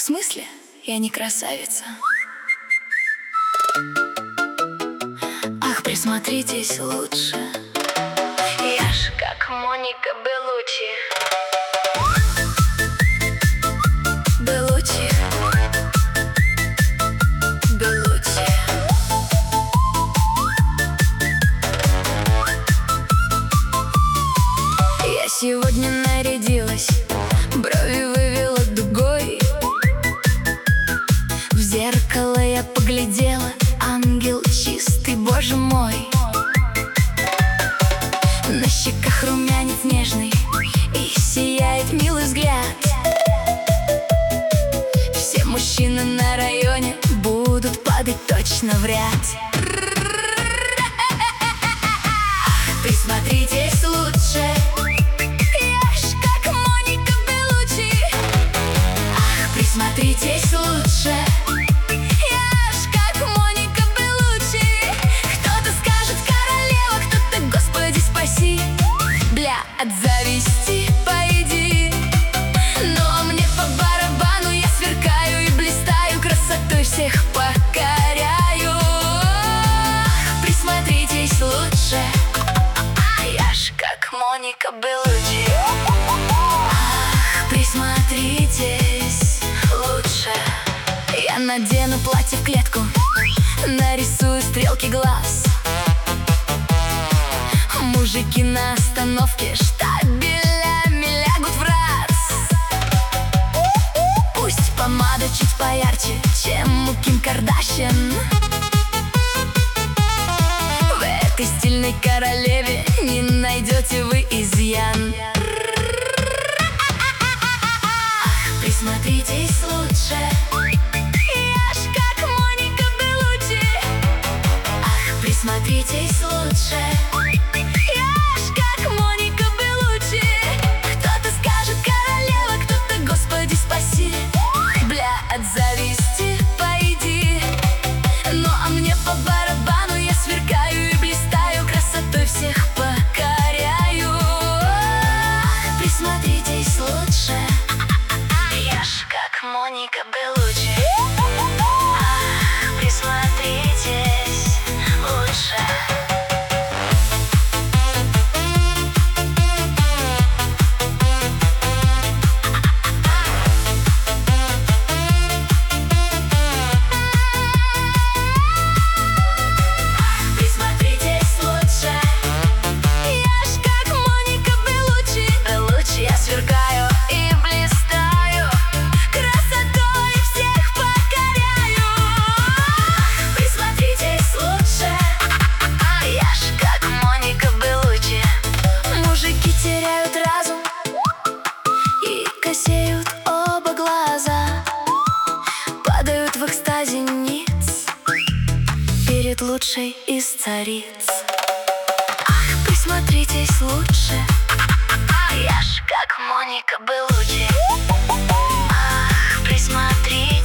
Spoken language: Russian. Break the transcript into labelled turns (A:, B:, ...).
A: смысле? Я не красавица. Ах, присмотритесь лучше.
B: Я ж как Моника Беллуччи.
A: Беллуччи, Беллуччи. Я сегодня нарядилась, брови вывела дугой. В зеркало я поглядела, ангел чистый, боже мой. На щеках румянец нежный, и сияет милый взгляд. Все мужчины на районе будут падать точно в ряд. Присмотритесь лучше. Я ж как Моника Беллуччи. Ах, присмотритесь лучше. Я ж как Моника Беллуччи. Кто-то скажет королева, кто-то Господи спаси. Бля, от зависти пойди. Но мне по барабану, я сверкаю и блистаю, красотой всех покоряю. Присмотритесь лучше. Я ж как Моника Беллуччи. Ах, присмотритесь лучше. Я надену платье в клетку, нарисую стрелки глаз. Мужики на остановке штабелями лягут в раз. Пусть помада чуть поярче, чем у Ким Кардашьян. В этой стильной королеве не найдете вы изъян. Присмотритесь лучше. Я ж как Моника Беллуччи. Ах, присмотритесь лучше. Я ж как Моника Беллуччи. Кто-то скажет королева, кто-то Господи спаси. Бля, от зависти пойди. Ну а мне по барабану, я сверкаю и блистаю, красотой всех покоряю. Присмотритесь лучше. Я ж как Моника Беллуччи. Присмотритесь лучше. Присмотритесь лучше. Я ж как Моника Беллуччи. Беллуччи, я сверкаю и блистаю, красотой всех покоряю. Присмотритесь лучше. Я ж как Моника Беллуччи. Мужики теряют разум и косеют оба глаза, падают в экстазе ниц перед лучшей из цариц. Ах, присмотритесь лучше. Я ж как Моника Беллуччи. Ах, присмотритесь.